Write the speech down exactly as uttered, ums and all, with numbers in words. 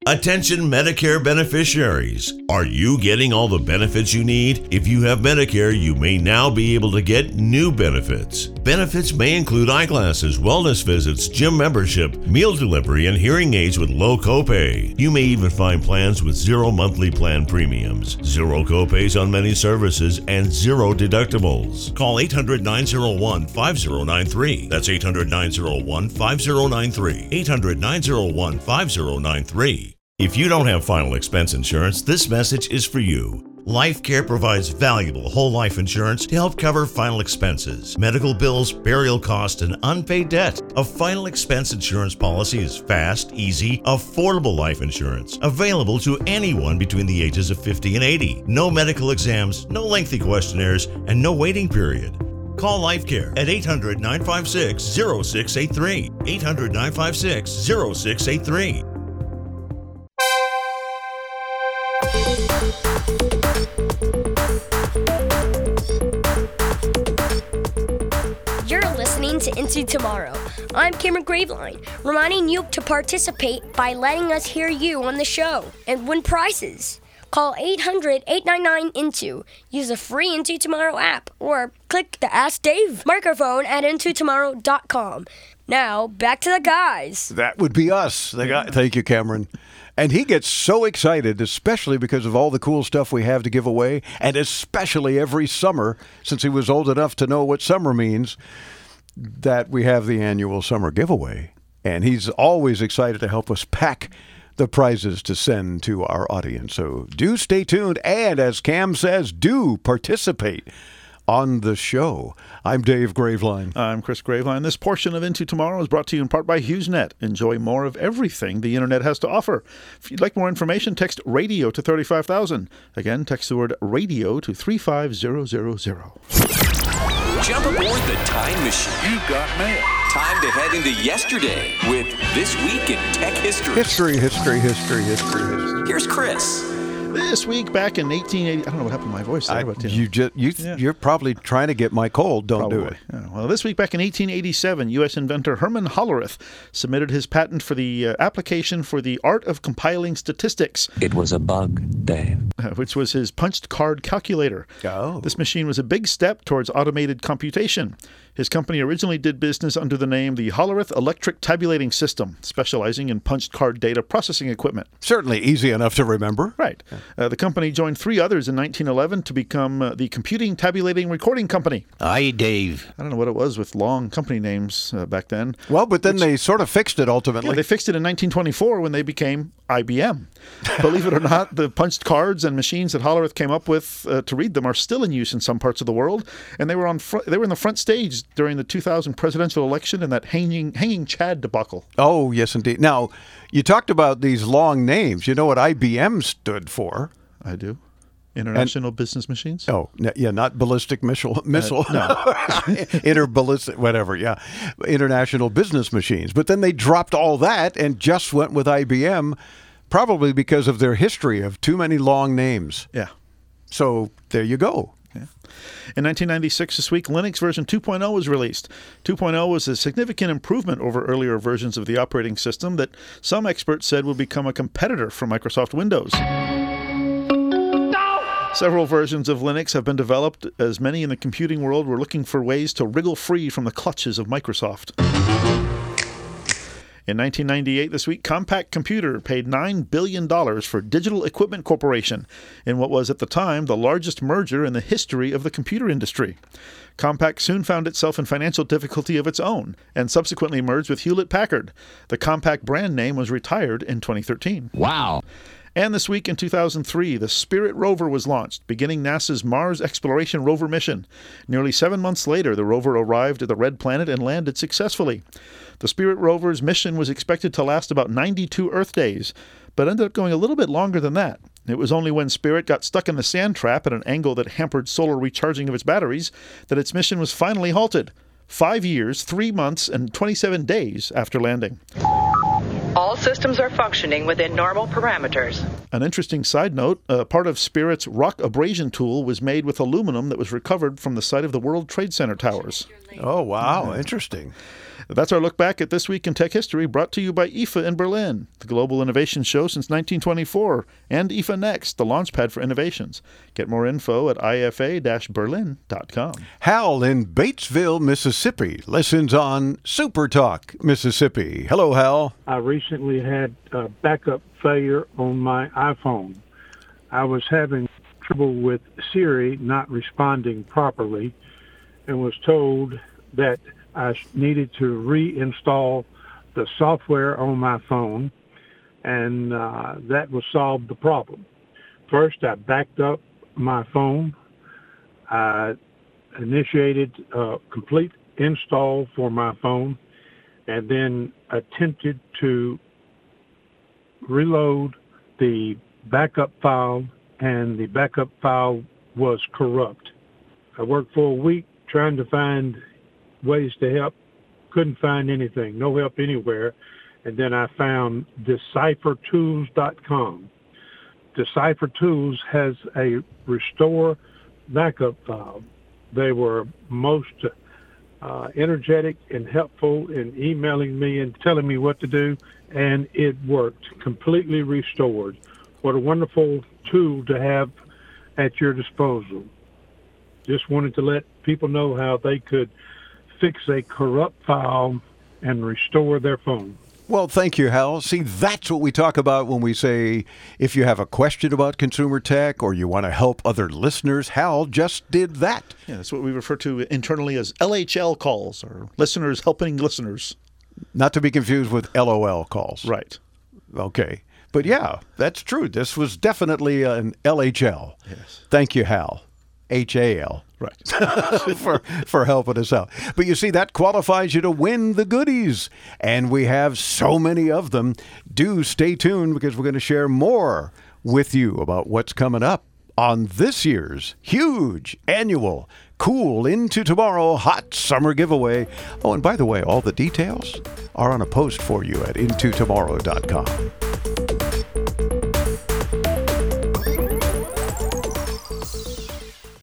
Attention Medicare beneficiaries. Are you getting all the benefits you need? If you have Medicare, you may now be able to get new benefits. Benefits may include eyeglasses, wellness visits, gym membership, meal delivery, and hearing aids with low copay. You may even find plans with zero monthly plan premiums, zero copays on many services, and zero deductibles. Call eight hundred, nine oh one, five oh nine three. That's eight hundred, nine oh one, five oh nine three. eight hundred, nine oh one, five oh nine three. If you don't have final expense insurance, this message is for you. LifeCare provides valuable whole life insurance to help cover final expenses, medical bills, burial costs, and unpaid debt. A final expense insurance policy is fast, easy, affordable life insurance, available to anyone between the ages of fifty and eighty. No medical exams, no lengthy questionnaires, and no waiting period. Call LifeCare at eight hundred, nine five six, oh six eight three. eight hundred, nine five six, oh six eight three. You're listening to Into Tomorrow. I'm Cameron Graveline, reminding you to participate by letting us hear you on the show and win prizes. Call eight hundred, eight nine nine, I N T O. Use the free Into Tomorrow app or click the Ask Dave microphone at into tomorrow dot com. Now, back to the guys. That would be us. The guy. Thank you, Cameron. And he gets so excited, especially because of all the cool stuff we have to give away, and especially every summer, since he was old enough to know what summer means, that we have the annual summer giveaway. And he's always excited to help us pack the prizes to send to our audience. So do stay tuned, and as Cam says, do participate on the show. I'm Dave Graveline. I'm Chris Graveline. This portion of Into Tomorrow is brought to you in part by HughesNet. Enjoy more of everything the internet has to offer. If you'd like more information, text radio to thirty-five thousand. Again, text the word radio to three five zero zero zero. Jump aboard the time machine. You got mail. Time to head into yesterday with This Week in Tech History. History, history, history, history, history. Here's Chris. This week back in eighteen eighty, I don't know what happened to my voice there, I, but, you know. you just, you, Yeah. You're probably trying to get my cold. Don't Probably. do it. Yeah. Well, this week back in eighteen eighty-seven, U S inventor Herman Hollerith submitted his patent for the uh, application for the art of compiling statistics. It was a bug, Dave. Uh, which was his punched card calculator. Oh. This machine was a big step towards automated computation. His company originally did business under the name the Hollerith Electric Tabulating System, specializing in punched card data processing equipment. Certainly easy enough to remember. Right. Uh, the company joined three others in nineteen eleven to become uh, the Computing Tabulating Recording Company. Aye, Dave. I don't know what it was with long company names uh, back then. Well, but then Which- they sort of fixed it ultimately. Yeah, they fixed it in nineteen twenty-four when they became I B M. Believe it or not, the punched cards and machines that Hollerith came up with uh, to read them are still in use in some parts of the world, and they were on fr- they were in the front stage during the two thousand presidential election in that hanging hanging Chad debacle. Oh, yes, indeed. Now, you talked about these long names. You know what I B M stood for? I do. International Business Machines? Oh, n- yeah, not ballistic missile. missile. no. Interballistic, whatever, yeah. International Business Machines. But then they dropped all that and just went with I B M, probably because of their history of too many long names. Yeah. So there you go. In nineteen ninety-six, this week, Linux version two point oh was released. two point oh was a significant improvement over earlier versions of the operating system that some experts said would become a competitor for Microsoft Windows. Several versions of Linux have been developed, as many in the computing world were looking for ways to wriggle free from the clutches of Microsoft. In nineteen ninety-eight, this week, Compaq Computer paid nine billion dollars for Digital Equipment Corporation in what was at the time the largest merger in the history of the computer industry. Compaq soon found itself in financial difficulty of its own and subsequently merged with Hewlett-Packard. The Compaq brand name was retired in twenty thirteen. Wow. And this week in two thousand three, the Spirit rover was launched, beginning NASA's Mars Exploration Rover mission. Nearly seven months later, the rover arrived at the Red Planet and landed successfully. The Spirit rover's mission was expected to last about ninety-two Earth days, but ended up going a little bit longer than that. It was only when Spirit got stuck in the sand trap at an angle that hampered solar recharging of its batteries that its mission was finally halted. Five years, three months, and twenty-seven days after landing. All systems are functioning within normal parameters. An interesting side note, uh, part of Spirit's rock abrasion tool was made with aluminum that was recovered from the site of the World Trade Center towers. Oh, wow. Interesting. That's our look back at This Week in Tech History, brought to you by I F A in Berlin, the global innovation show since nineteen twenty-four, and I F A Next, the launchpad for innovations. Get more info at I F A dash berlin dot com. Hal in Batesville, Mississippi, listens on Super Talk, Mississippi. Hello, Hal. I recently had a backup failure on my iPhone. I was having trouble with Siri not responding properly and was told that I needed to reinstall the software on my phone, and uh, that would solve the problem. First, I backed up my phone. I initiated a complete install for my phone, and then attempted to reload the backup file, and the backup file was corrupt. I worked for a week trying to find ways to help, couldn't find anything, no help anywhere, and then I found decipher tools dot com. Decipher Tools has a restore backup file. They were most uh, energetic and helpful in emailing me and telling me what to do, and it worked, completely restored. What a wonderful tool to have at your disposal. Just wanted to let people know how they could fix a corrupt file and restore their phone. Well, thank you, Hal. See, that's what we talk about when we say if you have a question about consumer tech or you want to help other listeners, Hal just did that. Yeah, that's what we refer to internally as L H L calls, or listeners helping listeners. Not to be confused with L O L calls. Right. Okay. But yeah, that's true. This was definitely an L H L. Yes. Thank you, Hal. H A L. Right. for, for helping us out. But you see, that qualifies you to win the goodies. And we have so many of them. Do stay tuned, because we're going to share more with you about what's coming up on this year's huge annual Cool Into Tomorrow Hot Summer Giveaway. Oh, and by the way, all the details are on a post for you at into tomorrow dot com.